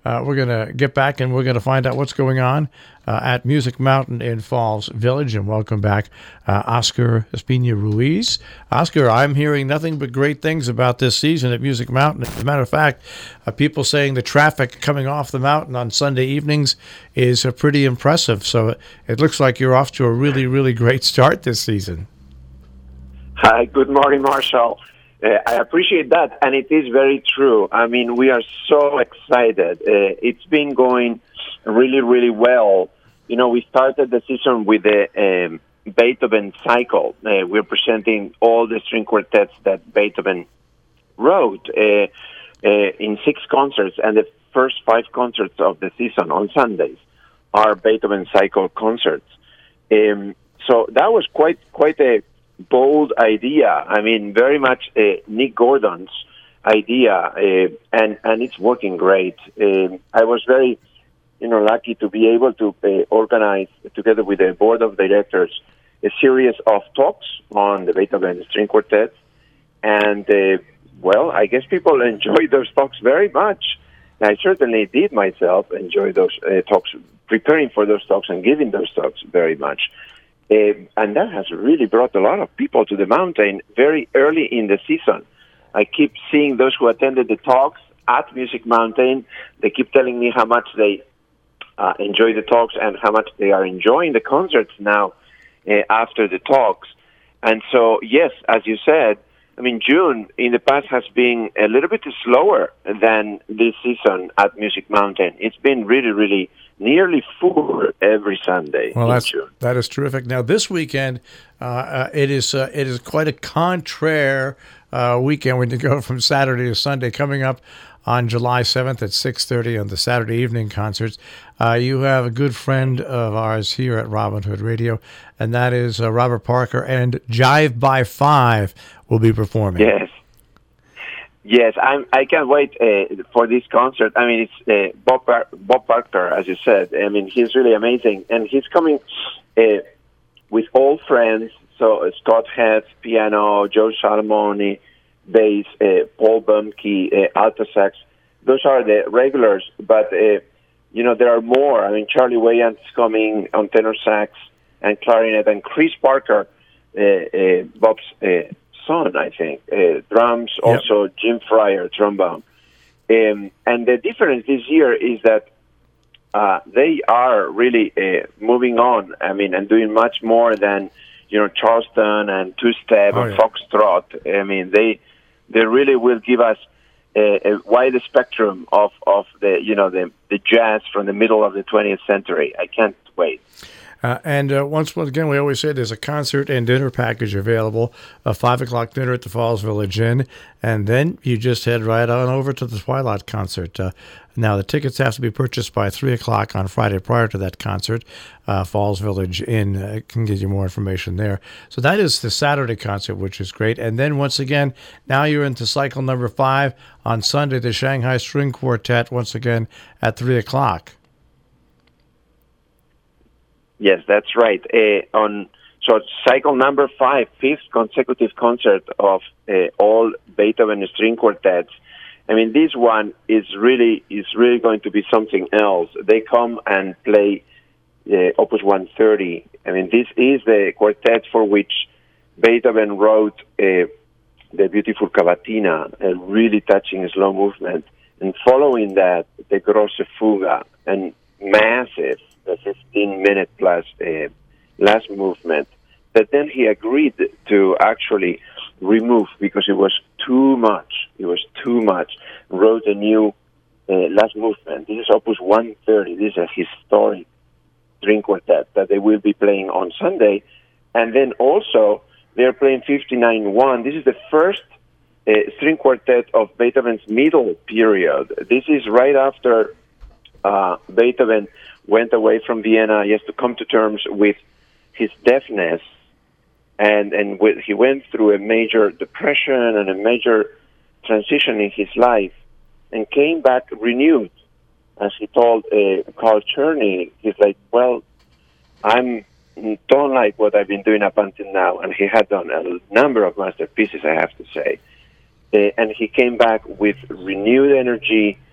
we're going to get back and we're going to find out what's going on at Music Mountain in Falls Village. And welcome back, Oscar Espina Ruiz. Oscar, I'm hearing nothing but great things about this season at Music Mountain. As a matter of fact, people saying the traffic coming off the mountain on Sunday evenings is pretty impressive. So it looks like you're off to a really, really great start this season. Hi, good morning, Marshall. I appreciate that, and it is very true. I mean, we are so excited. It's been going really, really well. You know, we started the season with the Beethoven cycle. We're presenting all the string quartets that Beethoven wrote in 6 concerts, and the first 5 concerts of the season on Sundays are Beethoven cycle concerts. So that was quite a bold idea. I mean, very much Nick Gordon's idea, and it's working great. I was very, lucky to be able to organize together with the board of directors a series of talks on the Beethoven string quartets, and I guess people enjoyed those talks very much. I certainly did myself enjoy those talks, preparing for those talks and giving those talks very much. And that has really brought a lot of people to the mountain very early in the season. I keep seeing those who attended the talks at Music Mountain. They keep telling me how much they enjoy the talks and how much they are enjoying the concerts now after the talks. And so, yes, as you said, I mean, June in the past has been a little bit slower than this season at Music Mountain. It's been really, really nearly full every Sunday. Well, that is terrific. Now, this weekend, it is quite a contraire weekend when you go from Saturday to Sunday. Coming up on July 7th at 6:30 on the Saturday evening concerts, you have a good friend of ours here at Robin Hood Radio, and that is Robert Parker, and Jive by 5 will be performing. Yes, I can't wait for this concert. I mean, it's Bob Parker, as you said. I mean, he's really amazing, and he's coming with old friends. So Scott Hetz, piano, Joe Salamone, bass, Paul Bumke, alto sax. Those are the regulars, but there are more. I mean, Charlie Wayans is coming on tenor sax and clarinet, and Chris Parker, Bob's son, I think. Drums, also Jim Fryer, trombone. And the difference this year is that they are really moving on, I mean, and doing much more than, Charleston and two-step and foxtrot. I mean, they really will give us a wide spectrum of the jazz from the middle of the 20th century. I can't wait. And once again, we always say there's a concert and dinner package available, a 5 o'clock dinner at the Falls Village Inn, and then you just head right on over to the Twilight concert. Now, the tickets have to be purchased by 3 o'clock on Friday prior to that concert. Falls Village Inn can give you more information there. So that is the Saturday concert, which is great. And then once again, now you're into cycle number 5 on Sunday, the Shanghai String Quartet, once again at 3 o'clock. Yes, that's right. So cycle number 5, 5th consecutive concert of all Beethoven string quartets. I mean, this one is really going to be something else. They come and play Opus 130. I mean, this is the quartet for which Beethoven wrote the beautiful Cavatina, a really touching slow movement, and following that, the Grosse Fuga, and massive, the 15-minute plus last movement, that then he agreed to actually remove because it was too much. It was too much. Wrote a new last movement. This is Opus 130. This is a historic string quartet that they will be playing on Sunday. And then also, they're playing 59-1. This is the first string quartet of Beethoven's middle period. This is right after Beethoven went away from Vienna. He has to come to terms with his deafness, and he went through a major depression and a major transition in his life, and came back renewed. As he told Carl Czerny, he's like, well, I don't like what I've been doing up until now, and he had done a number of masterpieces, I have to say. And he came back with renewed energy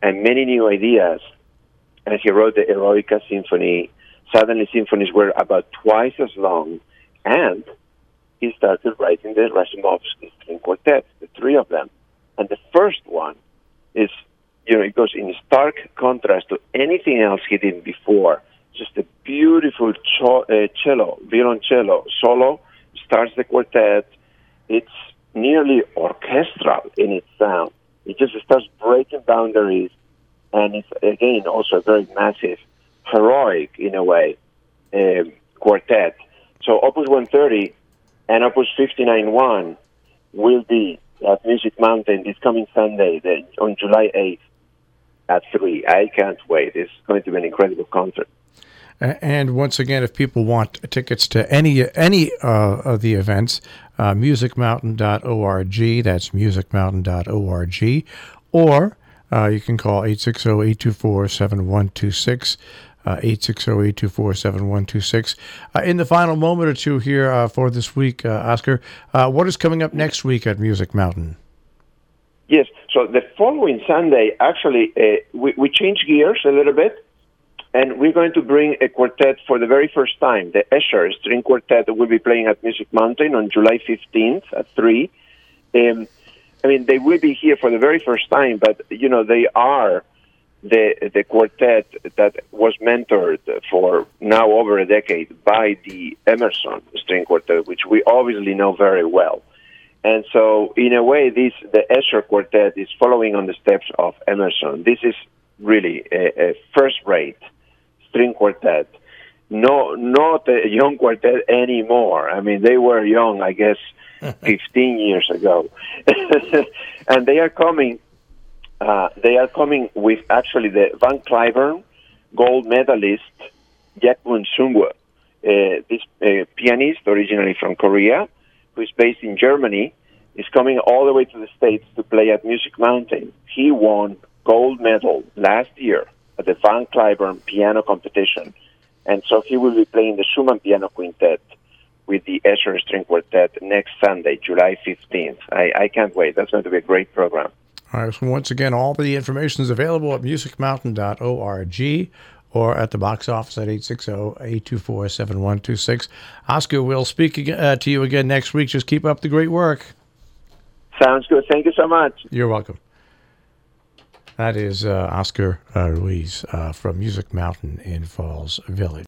and many new ideas. And he wrote the Eroica Symphony. Suddenly, symphonies were about twice as long, and he started writing the Razumovsky string quartets, the three of them. And the first one is, it goes in stark contrast to anything else he did before. Just a beautiful violoncello solo starts the quartet. It's nearly orchestral in its sound. It just starts breaking boundaries, and it's, again, also a very massive, heroic, in a way, quartet. So Opus 130 and Opus 59-1 will be at Music Mountain this coming Sunday, on July 8th at 3. I can't wait. It's going to be an incredible concert. And once again, if people want tickets to any of the events, musicmountain.org, that's musicmountain.org, or you can call 860-824-7126, 860-824-7126. In the final moment or two here for this week, Oscar, what is coming up next week at Music Mountain? Yes, so the following Sunday, actually, we changed gears a little bit, and we're going to bring a quartet for the very first time. The Escher String Quartet will be playing at Music Mountain on July 15th at 3. They will be here for the very first time, but, they are the quartet that was mentored for now over a decade by the Emerson String Quartet, which we obviously know very well. And so, in a way, the Escher Quartet is following on the steps of Emerson. This is really a first-rate string quartet. No, not a young quartet anymore. They were young, I guess, 15 years ago. And they are coming with actually the Van Cliburn gold medalist Jaekwoon Sungwoo, this pianist originally from Korea, who is based in Germany, is coming all the way to the States to play at Music Mountain. He won gold medal last year at the Van Cliburn piano competition. And so he will be playing the Schumann Piano Quintet with the Escher String Quartet next Sunday, July 15th. I can't wait. That's going to be a great program. All right, so once again, all the information is available at musicmountain.org or at the box office at 860-824-7126. Oscar, we'll speak to you again next week. Just keep up the great work. Sounds good. Thank you so much. You're welcome. That is Oscar Ruiz from Music Mountain in Falls Village.